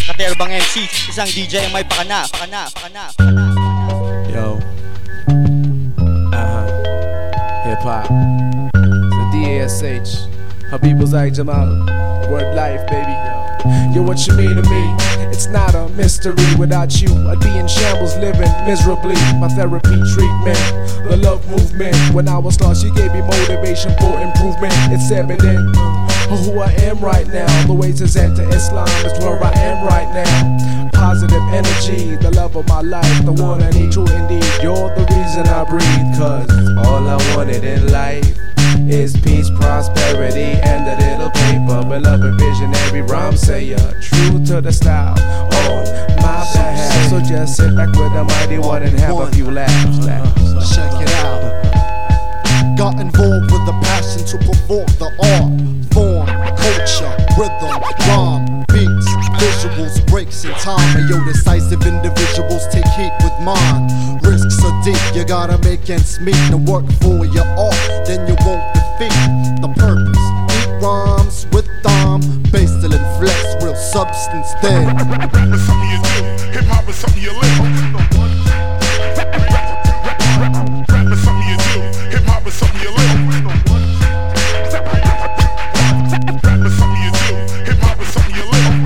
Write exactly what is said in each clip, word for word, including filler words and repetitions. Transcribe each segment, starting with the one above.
katerbang M C, isang D J ang may pakana, pakana, pakana, pakana. Yo, uh-huh, hip-hop, the D A S H, Habib's like Jamal, word life, baby. Yo, what you mean to me? It's not a mystery. Without you, I'd be in shambles, living miserably. My therapy treatment, the love movement. When I was lost, you gave me motivation for improvement. It's evident uh, who I am right now. The ways to enter Islam is where I am right now. Positive energy, the love of my life, the one I need, true indeed. You're the reason I breathe, cause all I wanted in life is peace, prosperity, and a little paper. Beloved visionary rhyme sayer, true to the style on my behalf. So just sit back with the mighty one and have a few laughs. laughs. Check it out. Got involved with the passion to provoke the art, form, culture, rhythm, rhyme, beats, visuals, breaks in time. And yo, decisive individuals take heat with mine. Risks are deep, you gotta make ends meet and work for your art, then you won't defeat the purpose. Eat rhymes with dime, bass still in flex, real substance there. Rap is something you do, hip hop is something you live. Rap is something you do, hip hop is something you live. Rap is something you do, hip hop is something you live.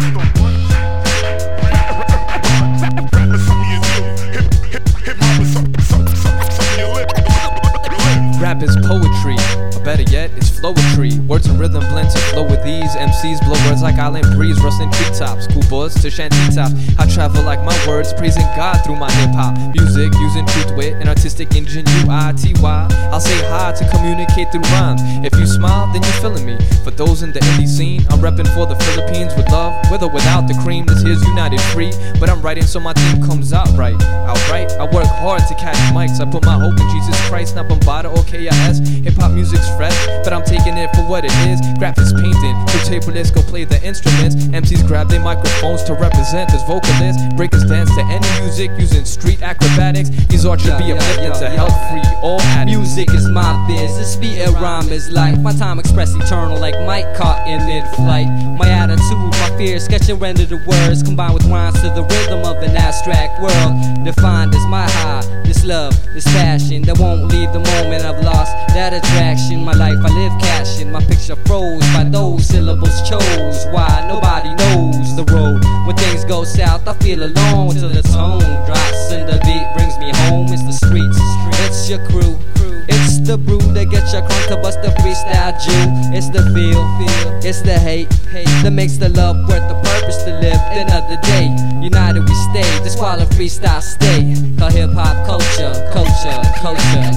Rap is something you do, hip hip hip hop is something something you live. Rap is poetry, or better yet, it's flowetry. Words and rhythm blend to flow with ease. M Cs blow words like island breeze, rustling treetops. Cool boys to shanty tops. I travel like my words, praising God through my hip hop music, using truth, wit, and artistic ingenuity. I'll say hi to communicate through rhymes. If you smile, then you're feeling me. For those in the indie scene, I'm repping for the Philippines with love, with or without the cream. This here's united free, but I'm writing so my team comes out right. Outright, I work hard to catch mics. I put my hope in Jesus Christ, not Bombada or K I S. Hip hop music's fresh, but I'm taking it for what it is. Graphics painting, turntablists go play the instruments. M Cs grab their microphones to represent as vocalists. Breakers dance to any music using street acrobatics. These arts should be uplifting to help free all addicts. Music is my biz, this beat and rhyme is life. My time express eternal like Mike caught in mid-flight. My attitude, my fear, sketch and render the words, combined with rhymes to the rhythm of an abstract world. Defined as my high, this love, this passion that won't leave the moment I've lost that attraction. My life I live cashing, my picture froze by those syllables chose. Why nobody knows the road. When things go south, I feel alone till the tone drops and the beat brings me home. It's the streets, it's your crew. It's the brew that gets you crunk to bust the freestyle Jew. It's the feel, feel, it's the hate, hate that makes the love worth the purpose to live another day. United we stay, disqualify freestyle stay. Call hip hop culture, culture, culture.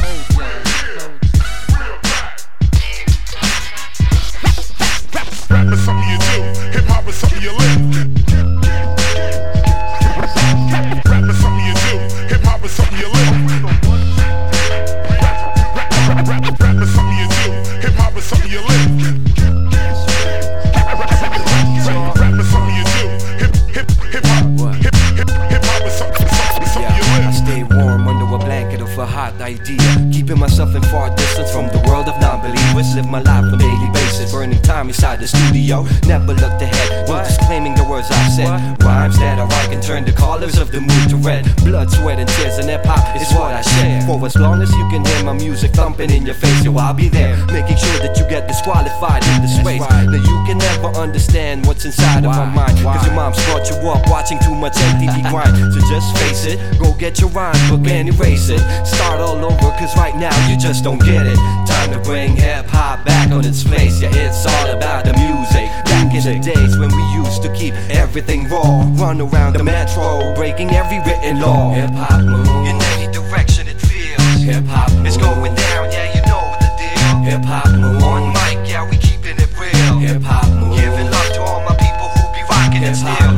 Rap is something you do, hip hop is something you live. Rap is something you do, hip hop is something you live. Rap is something you do, hip hop is something you live. Rap is something you do, hip hip hip hop, hip hip hip hop is something something you live. I stay warm under a blanket of a hot idea, keeping myself in far distance from the world of non-believers. Live my life on a daily basis, burning time inside the studio. Never looked ahead, no disclaiming the words I've said. Rhymes that I write can turn the colors of the mood to red. Blood, sweat, and tears, and hip-hop is what I share. For as long as you can hear my music thumping in your face, yo, I'll be there, making sure that you get disqualified in this race. Now you can never understand what's inside of my mind, cause your mom's brought you up watching too much M T V grind. So just face it, go get your rhyme book and erase it. Start all over, cause right now you just don't get it. Time to bring hip-hop back on its place. Yeah, it's all about the music. Back in the days when we used to keep everything raw, run around the metro, breaking every written law. Hip-hop move in any direction it feels. Hip-hop is going down, yeah, you know the deal. Hip-hop move on mic, yeah, we keeping it real. Hip-hop move, giving love to all my people who be rocking it still.